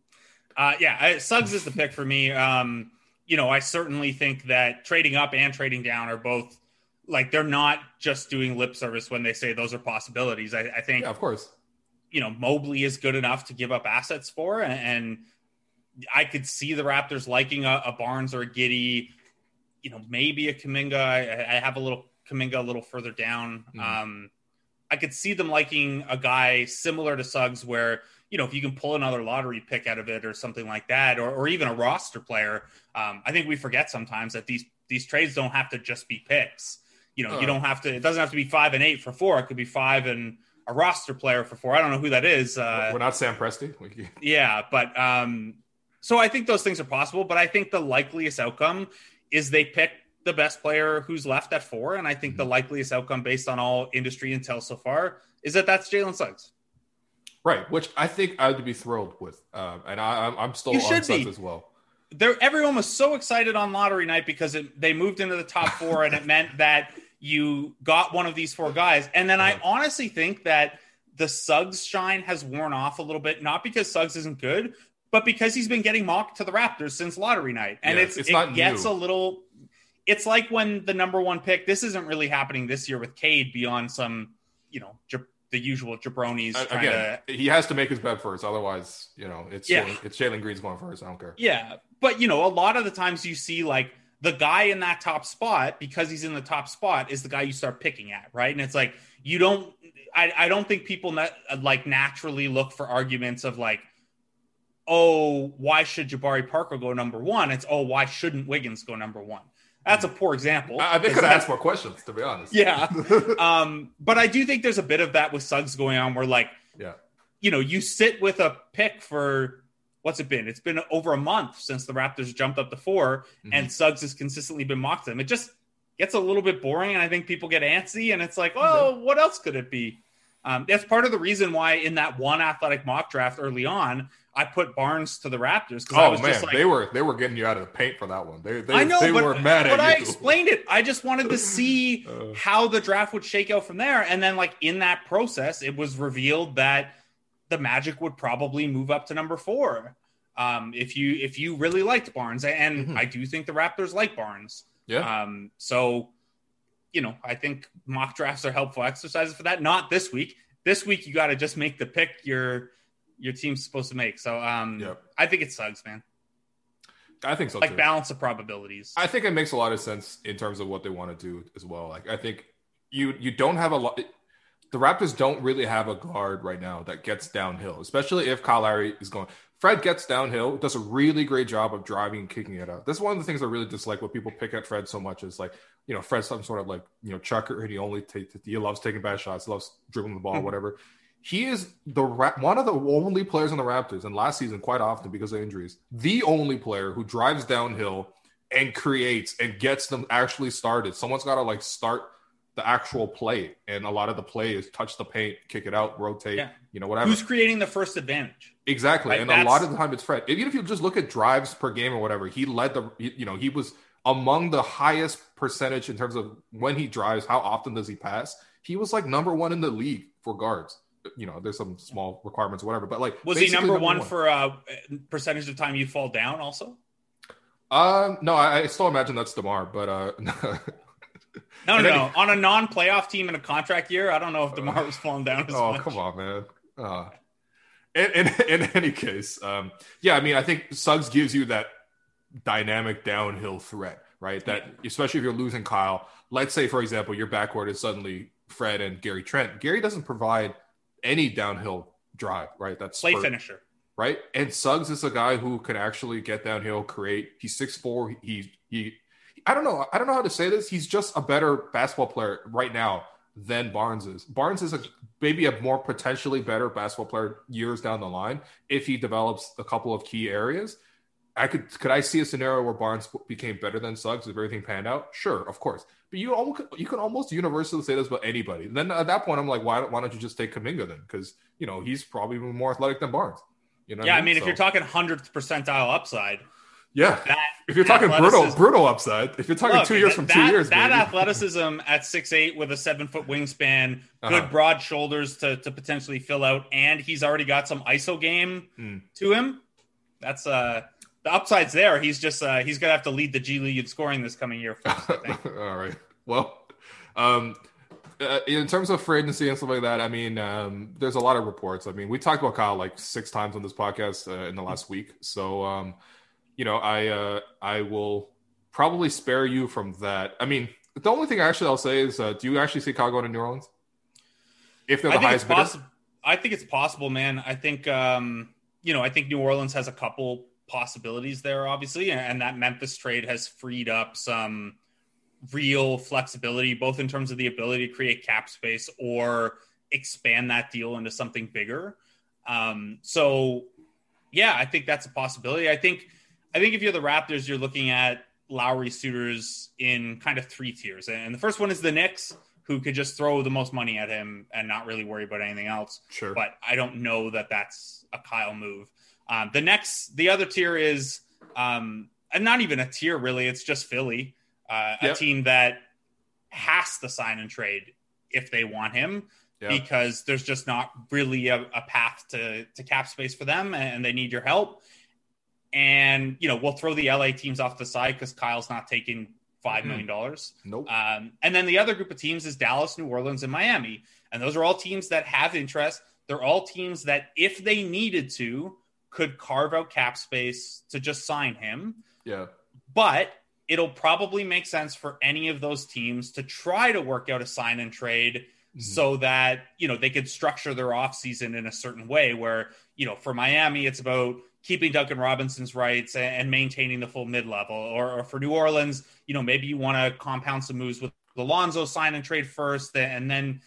Suggs is the pick for me. I certainly think that trading up and trading down are both, like, they're not just doing lip service when they say those are possibilities. I think, of course, Mobley is good enough to give up assets for, and I could see the Raptors liking a Barnes or a Giddey, maybe a Kuminga. I have a little Kuminga a little further down. I could see them liking a guy similar to Suggs where, if you can pull another lottery pick out of it or something like that, or even a roster player. I think we forget sometimes that these trades don't have to just be picks. You don't have to, it doesn't have to be 5 and 8 for 4. It could be 5 and a roster player for 4. I don't know who that is. We're not Sam Presti. Yeah. But, so I think those things are possible, but I think the likeliest outcome is they pick the best player who's left at 4. And I think the likeliest outcome based on all industry intel so far is that's Jalen Suggs. Right. Which I think I would be thrilled with. And I'm still on Suggs as well. Everyone was so excited on lottery night because they moved into the top 4 and it meant that you got one of these 4 guys. And then I honestly think that the Suggs shine has worn off a little bit, not because Suggs isn't good, but because he's been getting mocked to the Raptors since lottery night. And it gets a little, it's like when the number 1 pick, this isn't really happening this year with Cade beyond some, the usual jabronis. He has to make his bet first. Otherwise, it's Jalen Green's going first. I don't care. Yeah. But, a lot of the times you see like the guy in that top spot, because he's in the top spot, is the guy you start picking at. Right. And it's like, I don't think people naturally look for arguments of like, oh, why should Jabari Parker go number 1? It's, oh, why shouldn't Wiggins go number 1? That's a poor example. I think I asked more questions, to be honest. Yeah. But I do think there's a bit of that with Suggs going on where, like, you sit with a pick for, what's it been? It's been over a month since the Raptors jumped up to 4, and Suggs has consistently been mocked to them. It just gets a little bit boring, and I think people get antsy, and it's like, oh, what else could it be? That's part of the reason why in that one athletic mock draft early on, I put Barnes to the Raptors. Just like, they were getting you out of the paint for that one. They were mad at you. But I explained it. I just wanted to see how the draft would shake out from there. And then, like, in that process, it was revealed that the Magic would probably move up to number 4 if you really liked Barnes. And I do think the Raptors like Barnes. Yeah. So, I think mock drafts are helpful exercises for that. Not this week. This week, you got to just make the pick your team's supposed to make. So I think it's Suggs, man. I think so, like too. Balance of probabilities. I think it makes a lot of sense in terms of what they want to do as well. Like, I think you don't have a lot. the Raptors don't really have a guard right now that gets downhill, especially if Kyle Lowry is going. Fred gets downhill, does a really great job of driving and kicking it out. That's one of the things I really dislike when people pick at Fred so much is like, Fred's some sort of like, chucker, and he loves taking bad shots, loves dribbling the ball, whatever. He is one of the only players on the Raptors, and last season quite often because of injuries, the only player who drives downhill and creates and gets them actually started. Someone's got to like start the actual play, and a lot of the play is touch the paint, kick it out, rotate, whatever. Who's creating the first advantage? Exactly. Like, and a lot of the time it's Fred. Even if you just look at drives per game or whatever, he led he was among the highest percentage in terms of when he drives, how often does he pass? He was like number one in the league for guards. There's some small requirements or whatever, but like, was he number one for percentage of time you fall down also? No, I still imagine that's DeMar, but No. On a non-playoff team in a contract year, I don't know if DeMar was falling down as much. Oh, come on, man. In any case, I think Suggs gives you that dynamic downhill threat, right? That especially if you're losing Kyle. Let's say, for example, your backcourt is suddenly Fred and Gary Trent. Gary doesn't provide any downhill drive, right? That's play finisher, right? And Suggs is a guy who can actually get downhill, create. He's 6'4". He I don't know how to say this. He's just a better basketball player right now than Barnes is. Barnes is maybe a more potentially better basketball player years down the line if he develops a couple of key areas. Could I see a scenario where Barnes became better than Suggs if everything panned out? Sure, of course. But you can almost universally say this about anybody. Then at that point, I'm like, why don't you just take Kuminga then? Because he's probably even more athletic than Barnes. I mean, if you're talking 100th percentile upside. Yeah, if you're talking brutal upside, if you're talking 2 years from 2 years, that athleticism at 6'8" with a 7-foot wingspan, good broad shoulders to potentially fill out, and he's already got some ISO game to him. That's the upside's there. He's just he's gonna have to lead the G League in scoring this coming year first, I think. All right. Well, in terms of free agency and stuff like that, I mean, there's a lot of reports. I mean, we talked about Kyle like 6 times on this podcast in the last week, so. I will probably spare you from that. I mean, the only thing I'll say is, do you actually see Kyle going to New Orleans? If they're the highest bidder? I think it's possible, man. I think, I think New Orleans has a couple possibilities there, obviously, and that Memphis trade has freed up some real flexibility, both in terms of the ability to create cap space or expand that deal into something bigger. I think that's a possibility. I think if you're the Raptors, you're looking at Lowry suitors in kind of 3 tiers. And the first one is the Knicks, who could just throw the most money at him and not really worry about anything else. Sure. But I don't know that that's a Kyle move. The other tier is, and not even a tier really, it's just Philly, a team that has to sign and trade if they want him. Because there's just not really a path to cap space for them, and they need your help. And, we'll throw the LA teams off the side because Kyle's not taking $5 million. Nope. And then the other group of teams is Dallas, New Orleans, and Miami. And those are all teams that have interest. They're all teams that, if they needed to, could carve out cap space to just sign him. Yeah. But it'll probably make sense for any of those teams to try to work out a sign and trade so that, they could structure their offseason in a certain way where, for Miami, it's about keeping Duncan Robinson's rights and maintaining the full mid-level. Or for New Orleans, maybe you want to compound some moves with Alonzo, sign and trade first. And then,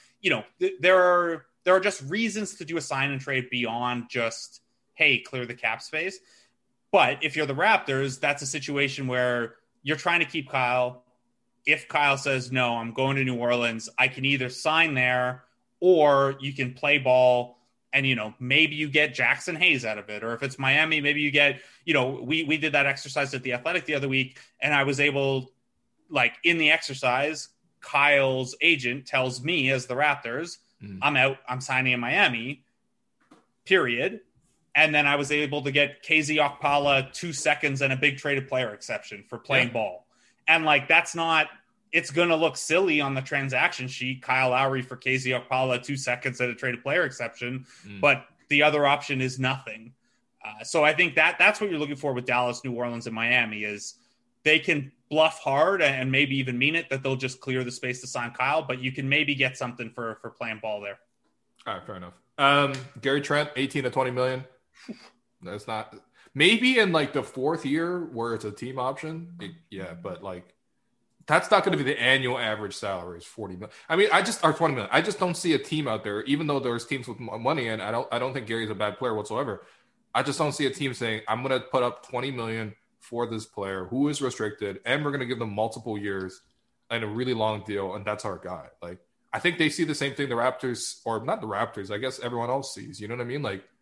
there are just reasons to do a sign and trade beyond just, hey, clear the cap space. But if you're the Raptors, that's a situation where you're trying to keep Kyle. If Kyle says, no, I'm going to New Orleans, I can either sign there or you can play ball and, maybe you get Jackson Hayes out of it. Or if it's Miami, maybe you get, we did that exercise at The Athletic the other week, and I was able, in the exercise, Kyle's agent tells me as the Raptors, I'm out, I'm signing in Miami, period. And then I was able to get KZ Okpala 2 seconds and a big traded player exception for playing ball. And that's not, it's going to look silly on the transaction sheet. Kyle Lowry for KZ Okpala 2 seconds and a traded player exception. But the other option is nothing. So I think that's what you're looking for with Dallas, New Orleans, and Miami is they can bluff hard and maybe even mean it that they'll just clear the space to sign Kyle, but you can maybe get something for playing ball there. All right, fair enough. Gary Trent, 18 to 20 million. That's not maybe in like the fourth year where it's a team option. But like that's not going to be the annual average salary is 40 million. I mean, or 20 million. I just don't see a team out there, even though there's teams with money, and I don't think Gary's a bad player whatsoever. I just don't see a team saying, I'm going to put up 20 million for this player who is restricted, and we're going to give them multiple years and a really long deal, and that's our guy. Like, I think they see the same thing the Raptors, or not the Raptors, I guess everyone else sees. You know what I mean? Like,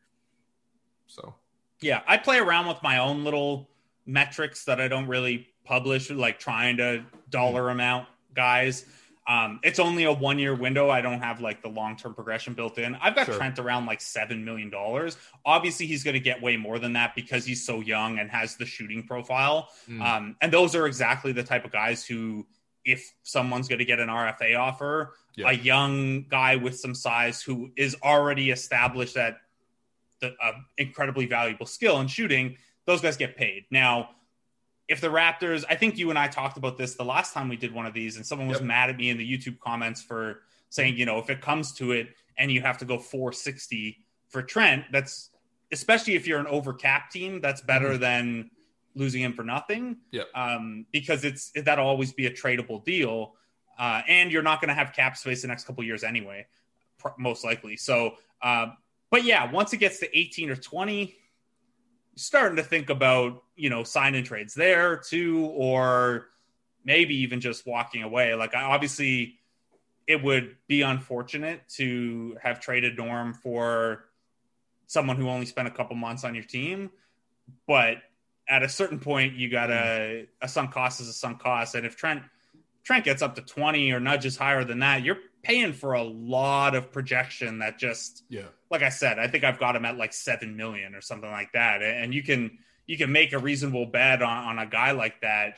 so. Yeah, I play around with my own little metrics that I don't really publish, like trying to dollar amount guys. It's only a 1 year window. I don't have like the long-term progression built in. I've got Trent around like $7 million. Obviously he's going to get way more than that because he's so young and has the shooting profile. And those are exactly the type of guys who, if someone's going to get an RFA offer, a young guy with some size who is already established at the incredibly valuable skill in shooting, those guys get paid. Now, if the Raptors, I think you and I talked about this the last time we did one of these, and someone was mad at me in the YouTube comments for saying, you know, if it comes to it and you have to go 460 for Trent, that's, especially if you're an over cap team, that's better than losing him for nothing. Because that'll always be a tradable deal. And you're not going to have cap space the next couple of years anyway, most likely. So, but yeah, once it gets to 18 or 20, starting to think about, you know, sign-in trades there too, or maybe even just walking away. Like, obviously it would be unfortunate to have traded Norm for someone who only spent a couple months on your team, but at a certain point you gotta, a sunk cost is a sunk cost. And if Trent gets up to 20 or nudges higher than that, you're paying for a lot of projection that just, like I said, I think I've got him at like 7 million or something like that. And you can make a reasonable bet on a guy like that.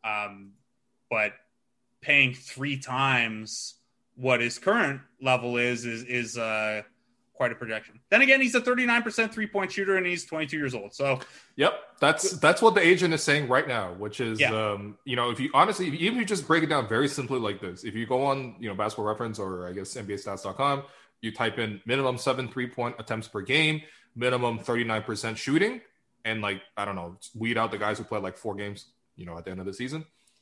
But paying 3 times what his current level is quite a projection. Then again, he's a 39% 3-point shooter and he's 22 years old. So, that's what the agent is saying right now, which is, you know, if you honestly, even if you just break it down very simply like this, if you go on, you know, Basketball Reference or I guess NBAstats.com, you type in minimum 7 3-point attempts per game, minimum 39% shooting, and like, I don't know, weed out the guys who play like 4 games, you know, at the end of the season.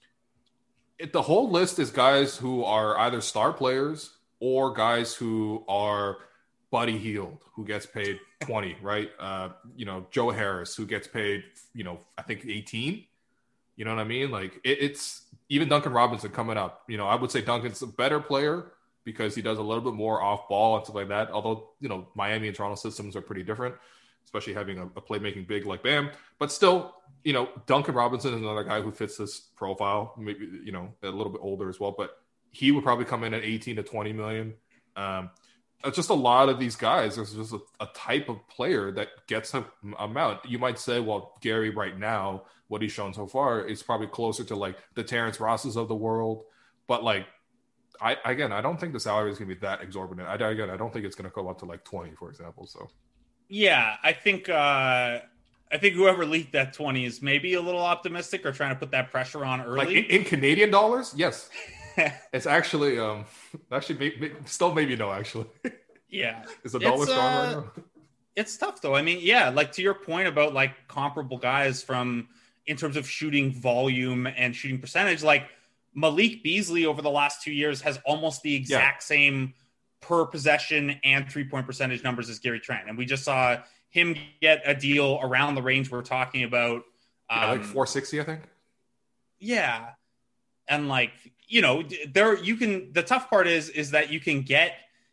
The whole list is guys who are either star players or guys who are Buddy Hield, who gets paid 20, right? You know, Joe Harris, who gets paid, you know, I think 18. You know what I mean? Like, it's even Duncan Robinson coming up. You know, I would say Duncan's a better player because he does a little bit more off ball and stuff like that. Although, you know, Miami and Toronto systems are pretty different, especially having a playmaking big like Bam. But still, you know, Duncan Robinson is another guy who fits this profile. Maybe, you know, a little bit older as well, but he would probably come in at 18 to 20 million. Just a lot of these guys, there's just a type of player that gets an amount. You might say, well, Gary right now, what he's shown so far is probably closer to like the Terrence Rosses of the world. But like, I don't think the salary is going to be that exorbitant. I don't think it's going to go up to like 20, for example. So, yeah, I think whoever leaked that 20 is maybe a little optimistic or trying to put that pressure on early. Like in Canadian dollars, yes. It's actually still maybe no, actually. Yeah. Is the dollar strong right now? It's tough though. I mean, yeah, like to your point about like comparable guys from in terms of shooting volume and shooting percentage, like Malik Beasley over the last 2 years has almost the exact same per possession and 3-point percentage numbers as Gary Trent. And we just saw him get a deal around the range we're talking about. Like 460, I think. Yeah. And like, you know, the tough part is that you can get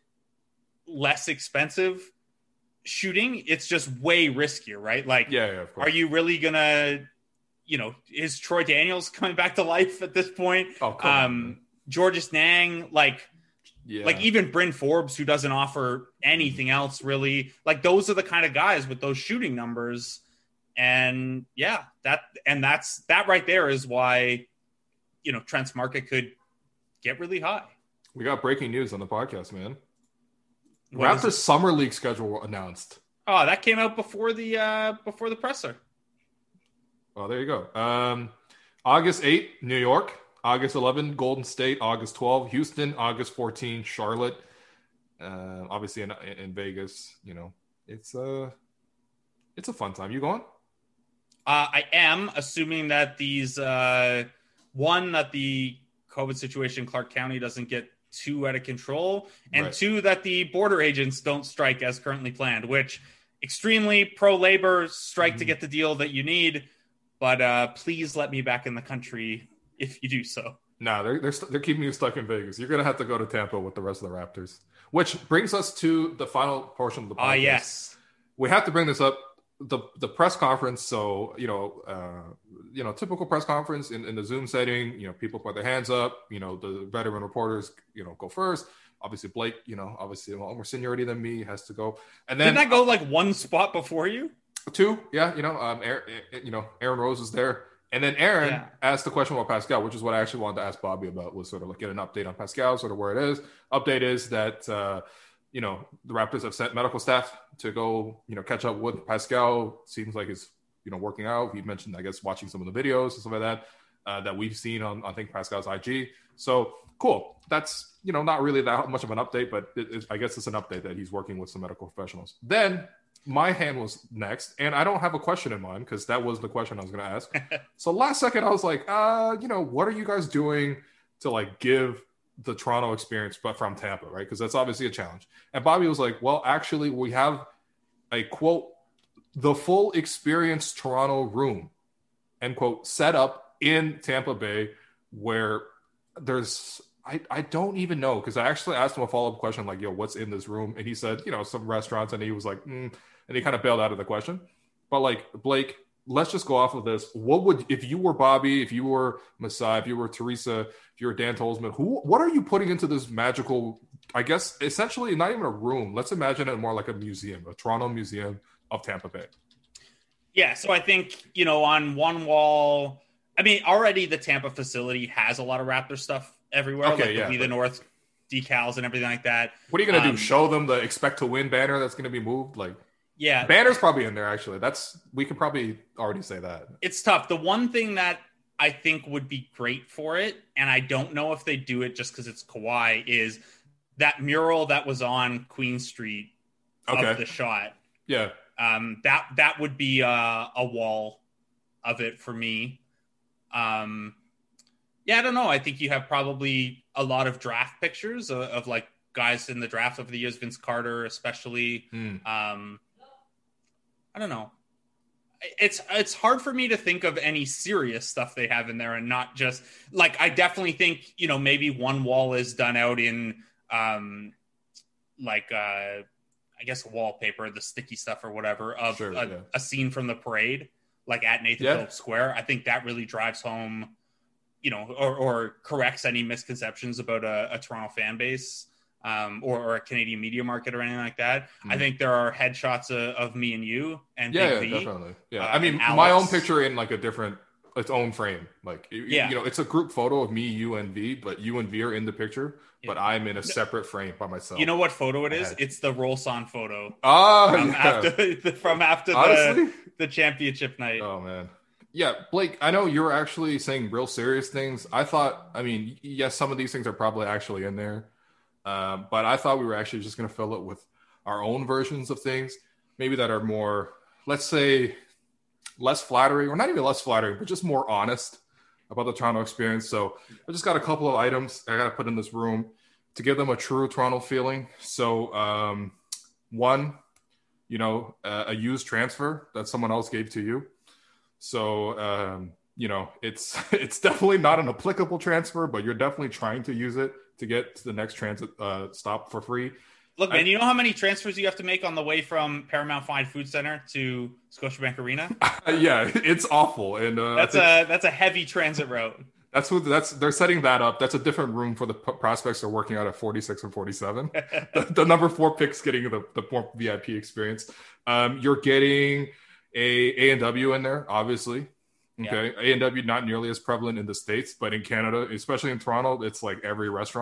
less expensive shooting. It's just way riskier, right? Like, of course. Are you really gonna, you know, is Troy Daniels coming back to life at this point? Oh, come on. Georges Niang, like even Bryn Forbes, who doesn't offer anything else really. Like, those are the kind of guys with those shooting numbers. And that right there is why, you know, Trent's market could get really high. We got breaking news on the podcast, man. Raptors Summer League schedule announced. Oh, that came out before the presser. Oh, there you go. August 8, New York. August 11, Golden State. August 12, Houston. August 14, Charlotte. Obviously in Vegas, it's a fun time. You going? I am, assuming that these one, that the COVID situation in Clark County doesn't get too out of control, and Right. two, that the border agents don't strike as currently planned, which extremely pro-labor strike to get the deal that you need. But please let me back in the country if you do so. No, they're keeping you stuck in Vegas. You're gonna have to go to Tampa with the rest of the Raptors, which brings us to the final portion of the podcast. Yes, We have to bring this up. The press conference. So typical press conference in the Zoom setting. People put their hands up. The veteran reporters go first. Obviously Blake. Obviously a lot more seniority than me has to go. And then didn't I go like one spot before you? Two, yeah. Aaron Rose was there. And then Aaron asked the question about Pascal, which is what I actually wanted to ask Bobby about, was sort of like get an update on Pascal, sort of where it is. Update is that, the Raptors have sent medical staff to go, catch up with Pascal. Seems like it's, working out. He mentioned, I guess, watching some of the videos and stuff like that, that we've seen on, I think, Pascal's IG. So cool. That's, not really that much of an update, but I guess it's an update that he's working with some medical professionals. Then my hand was next, and I don't have a question in mind because that was the question I was going to ask. So last second, I was like, what are you guys doing to like give the Toronto experience, but from Tampa, right? Because that's obviously a challenge. And Bobby was like, well, actually, we have a quote, the full experience Toronto room, end quote, set up in Tampa Bay, where there's, I don't even know, because I actually asked him a follow-up question like, yo, what's in this room? And he said, some restaurants, and he was like, and he kind of bailed out of the question. But like, Blake, let's just go off of this. What would, if you were Bobby, if you were Masai, if you were Teresa, if you were Dan Tolzman, what are you putting into this magical, I guess, essentially not even a room. Let's imagine it more like a museum, a Toronto museum of Tampa Bay. Yeah, so I think, on one wall, I mean, already the Tampa facility has a lot of Raptor stuff everywhere, Okay, like the We the North decals and everything like that. What are you going to do? Show them the expect to win banner that's going to be moved? Like, yeah, banner's probably in there, actually. We could probably already say that. It's tough. The one thing that I think would be great for it, and I don't know if they do it just because it's Kawhi, is that mural that was on Queen Street of the shot. Yeah. That would be a wall of it for me. I don't know. I think you have probably a lot of draft pictures of like guys in the draft over the years, Vince Carter especially. I don't know. It's hard for me to think of any serious stuff they have in there, and not just like, I definitely think, maybe one wall is done out in I guess wallpaper, the sticky stuff or whatever of a scene from the parade, like at Nathan Phillips Square. I think that really drives home, or corrects any misconceptions about a Toronto fan base. Or a Canadian media market or anything like that. I think there are headshots of me and you and Big V. Definitely. Yeah, I mean, my own picture in like its own frame. Like, it's a group photo of me, you, and V, but you and V are in the picture, but I'm in a separate frame by myself. You know what photo it is? It's the Rolson photo. From after the championship night. Oh man. Yeah, Blake, I know you're actually saying real serious things. I thought, yes, some of these things are probably actually in there. But I thought we were actually just going to fill it with our own versions of things, maybe that are more, let's say, less flattering, or not even less flattering, but just more honest about the Toronto experience. So I just got a couple of items I got to put in this room to give them a true Toronto feeling. So one, a used transfer that someone else gave to you. So, it's definitely not an applicable transfer, but you're definitely trying to use it to get to the next transit stop for free. Look, man, you know how many transfers you have to make on the way from Paramount Fine Food Center to Scotiabank Arena? Yeah, it's awful, and that's a heavy transit route. They're setting that up. That's a different room for the prospects they're working out at 46 and 47. the number 4 picks getting the more VIP experience. You're getting A&W in there, obviously. Okay, yeah. A&W not nearly as prevalent in the States, but in Canada, especially in Toronto, it's like every restaurant.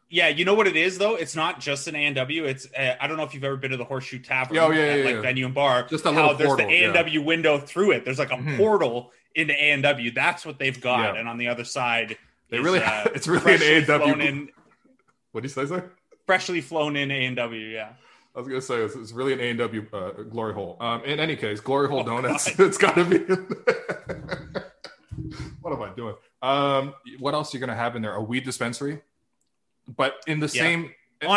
Yeah, you know what it is though? It's not just an A&W. It's I don't know if you've ever been to the Horseshoe Tavern, venue and bar. Just a little there's portal, the A&W window through it. There's like a portal into A&W. That's what they've got, and on the other side, it's really an A&W. What do you say, sir? Freshly flown in A&W. Yeah, I was gonna say it's really an A&W glory hole. In any case, glory hole donuts. God. It's got to be. What am I doing? What else are you gonna have in there? A weed dispensary. But in the same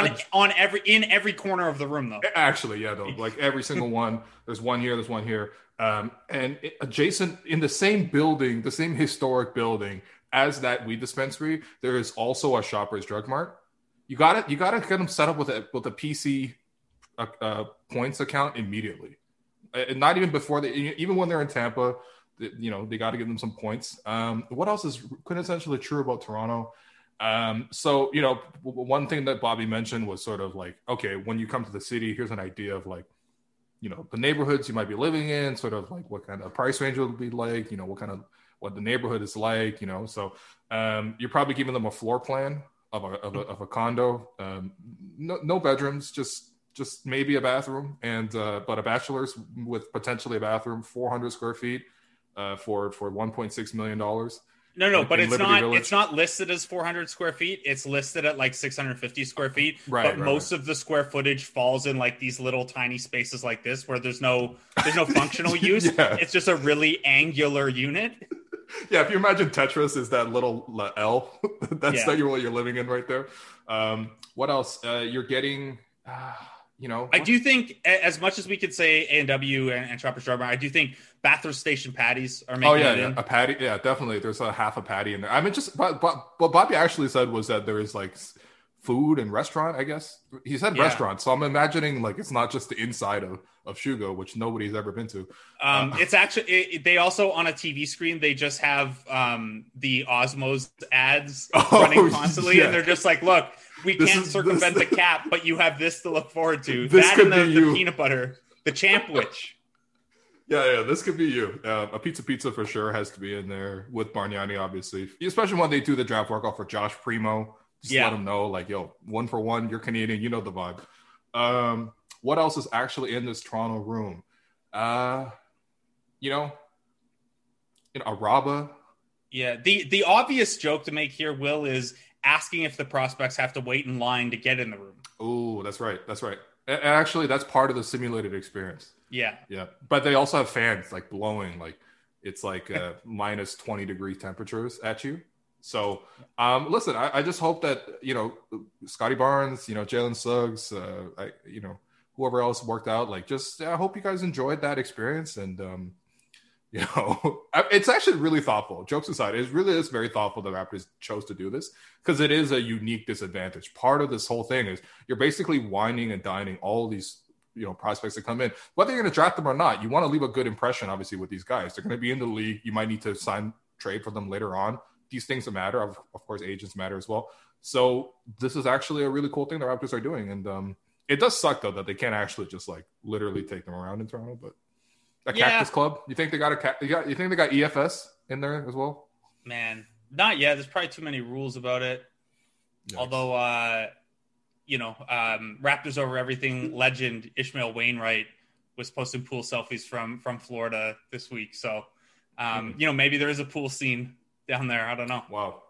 in every corner of the room, though. Actually, yeah, though, like every single one. There's one here, and adjacent in the same building, the same historic building as that weed dispensary, there is also a Shoppers Drug Mart. You got to get them set up with a PC points account immediately, and not even before even when they're in Tampa. They got to give them some points. What else is quintessentially true about Toronto? So, one thing that Bobby mentioned was sort of like, okay, when you come to the city, here's an idea of like, the neighborhoods you might be living in, sort of like what kind of price range it would be like, what the neighborhood is like, so you're probably giving them a floor plan of a condo, no bedrooms, just maybe a bathroom but a bachelor's with potentially a bathroom, 400 square feet for $1.6 million. No, but it's not listed as 400 square feet. It's listed at like 650 square feet. But most of the square footage falls in like these little tiny spaces like this where there's no functional use. Yeah. It's just a really angular unit. Yeah, if you imagine Tetris is that little L, that's what you're living in right there. What else? You're getting... I do think, as much as we could say A&W and Shoppers Drug Mart, I do think bathroom station patties are making it in. A patty, yeah, definitely. There's a half a patty in there. I mean, but what Bobby actually said was that there is like food and restaurant, I guess. He said restaurant, so I'm imagining like it's not just the inside of Shugo, which nobody's ever been to. It's actually, they also on a TV screen, they just have the Osmos ads running constantly, and they're just like, look, we can't circumvent the cap, but you have this to look forward to. That and the peanut butter, the Champwich. Yeah, this could be you. A pizza for sure has to be in there with Bargnani, obviously. Especially when they do the draft workout for Josh Primo. Just let them know, like, yo, 1 for 1, you're Canadian, you know the vibe. What else is actually in this Toronto room? A Raba. Yeah, the obvious joke to make here, Will, is asking if the prospects have to wait in line to get in the room. Oh, that's right. And actually, that's part of the simulated experience. Yeah. But they also have fans like blowing, like it's like minus 20 degree temperatures at you. So, listen, I just hope that, Scotty Barnes, Jalen Suggs, whoever else worked out, like I hope you guys enjoyed that experience. And, it's actually really thoughtful. Jokes aside, it really is very thoughtful that Raptors chose to do this because it is a unique disadvantage. Part of this whole thing is you're basically whining and dining all these, prospects that come in, whether you're going to draft them or not. You want to leave a good impression, obviously, with these guys. They're going to be in the league. You might need to trade for them later on. These things matter. Of course, agents matter as well. So this is actually a really cool thing the Raptors are doing. And it does suck, though, that they can't actually just, like, literally take them around in Toronto. But a Cactus Club? You think they got you think they got EFS in there as well? Man, not yet. There's probably too many rules about it. Yikes. Although, Raptors Over Everything legend Ishmael Wainwright was posting pool selfies from Florida this week. So, maybe there is a pool scene down there. I don't know. Wow.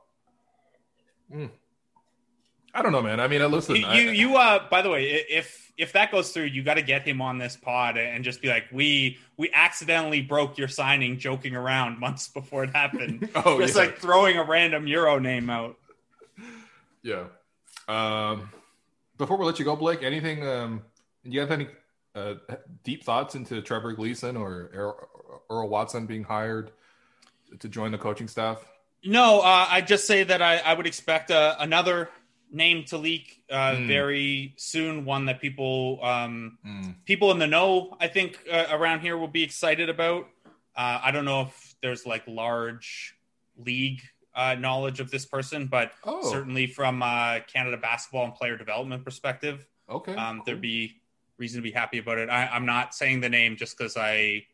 I don't know, man. I mean, listen. You by the way, if that goes through, you got to get him on this pod and just be like, we accidentally broke your signing, joking around months before it happened. Like throwing a random Euro name out. Yeah. Before we let you go, Blake, anything? Do you have any deep thoughts into Trevor Gleason or Earl Watson being hired to join the coaching staff? No, I just say that I would expect another name to leak very soon. One that people in the know, I think, around here will be excited about. I don't know if there's like large league knowledge of this person, but certainly from Canada basketball and player development perspective, cool. There'd be reason to be happy about it. I'm not saying the name just because I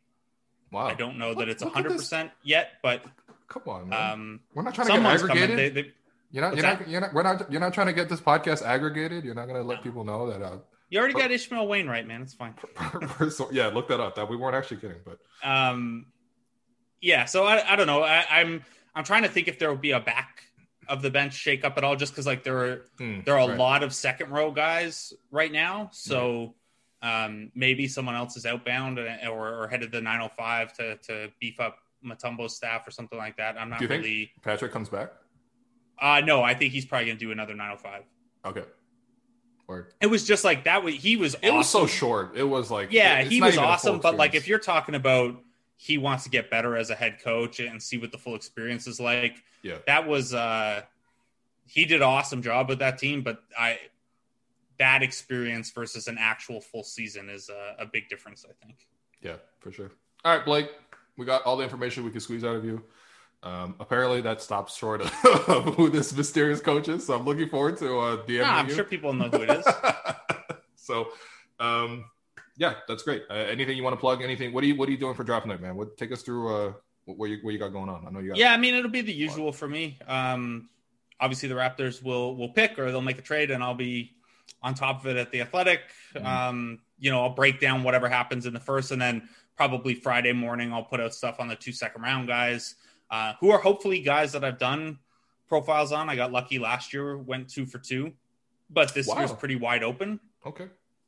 don't know that it's 100% yet, but come on, man. We're not trying to get aggregated. You're not trying to get this podcast aggregated. You're not going to let people know that. You already got Ishmael Wainwright, man. It's fine. Yeah, look that up. That we weren't actually kidding, but yeah. So I don't know. I'm trying to think if there will be a back of the bench shakeup at all, just because like there are a lot of second row guys right now. So maybe someone else is outbound or headed to 905 to beef up Mutombo's staff or something like that. I'm not really. Do you think Patrick comes back? No, I think he's probably going to do another 905. Okay. Word. It was just like that. He was. It was so short. It was like he was awesome. But like if you're talking about he wants to get better as a head coach and see what the full experience is like. Yeah, that was he did an awesome job with that team. But that experience versus an actual full season is a big difference, I think. Yeah, for sure. All right, Blake, we got all the information we could squeeze out of you. Apparently that stops short of who this mysterious coach is, so I'm looking forward to DMing I'm you. sure people know who it is. So yeah, that's great. Anything you want to plug? Anything? What are you doing for draft night, man? Take us through what you got going on. I know you got. Yeah, I mean it'll be the usual for me. Obviously the Raptors will pick or they'll make a trade, and I'll be on top of it at the Athletic. I'll break down whatever happens in the first, and then probably Friday morning I'll put out stuff on the 2 second round guys. Who are hopefully guys that I've done profiles on. I got lucky last year, went 2 for 2, but this year's pretty wide open. Okay.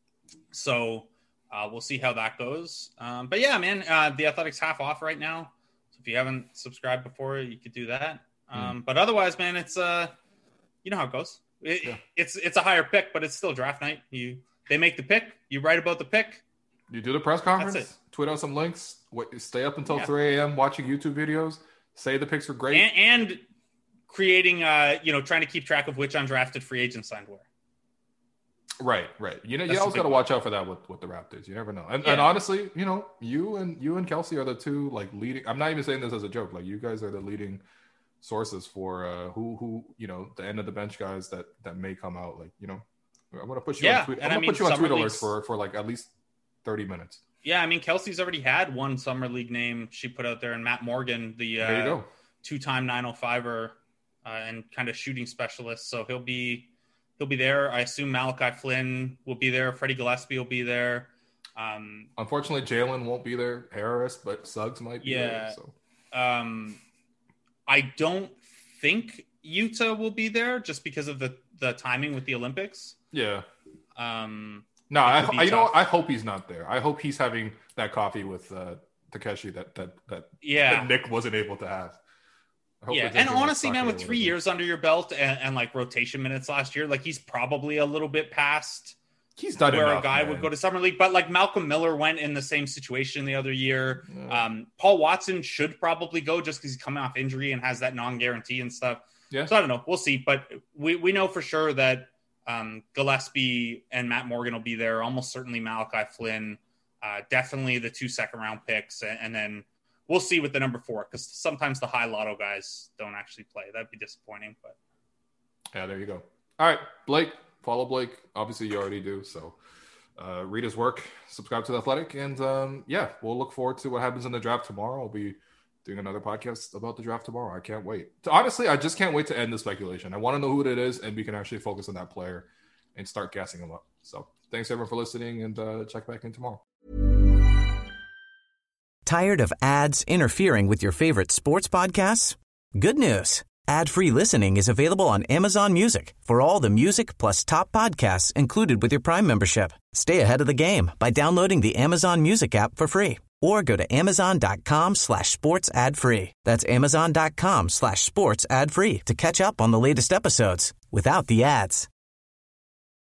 So we'll see how that goes. But yeah, man, the Athletic's half off right now. So if you haven't subscribed before, you could do that. But otherwise, man, it's you know how it goes. It's a higher pick, but it's still draft night. They make the pick. You write about the pick. You do the press conference. Tweet out some links. Stay up until 3 a.m. watching YouTube videos. Say the picks were great. And creating, trying to keep track of which undrafted free agents signed where. Right. You always got to watch out for that with the Raptors. You never know. And honestly, you and Kelsey are the two like leading. I'm not even saying this as a joke. Like you guys are the leading sources for who the end of the bench guys that may come out. Like I'm gonna put you on tweet. I'm gonna put you on tweet alerts for like at least 30 minutes. Yeah, I mean, Kelsey's already had one summer league name she put out there, and Matt Morgan, the there you go. 2-time 905er and kind of shooting specialist. So he'll be there. I assume Malachi Flynn will be there. Freddie Gillespie will be there. Unfortunately, Jalen won't be there. Harris, but Suggs might be there. So. I don't think Utah will be there just because of the timing with the Olympics. Yeah. No, I hope he's not there. I hope he's having that coffee with Takeshi that Nick wasn't able to have. Yeah, and honestly, man, with 3 years under your belt and like rotation minutes last year, like he's probably a little bit past he's done where enough, a guy man. would go to summer league. But like Malcolm Miller went in the same situation the other year. Yeah. Paul Watson should probably go just because he's coming off injury and has that non-guarantee and stuff. Yeah. So I don't know. We'll see. But we know for sure that Gillespie and Matt Morgan will be there. Almost certainly Malachi Flynn. Definitely the 2 second round picks. And then we'll see with the number 4 because sometimes the high lotto guys don't actually play. That'd be disappointing. But yeah, there you go. All right, Blake. Follow Blake. Obviously, you already do. So read his work. Subscribe to The Athletic. And we'll look forward to what happens in the draft tomorrow. I'll be doing another podcast about the draft tomorrow. I can't wait. Honestly, I just can't wait to end the speculation. I want to know who it is, and we can actually focus on that player and start gassing him up. So thanks, everyone, for listening, and check back in tomorrow. Tired of ads interfering with your favorite sports podcasts? Good news. Ad-free listening is available on Amazon Music for all the music plus top podcasts included with your Prime membership. Stay ahead of the game by downloading the Amazon Music app for free or go to amazon.com/sports ad free. That's amazon.com/sports ad free to catch up on the latest episodes without the ads.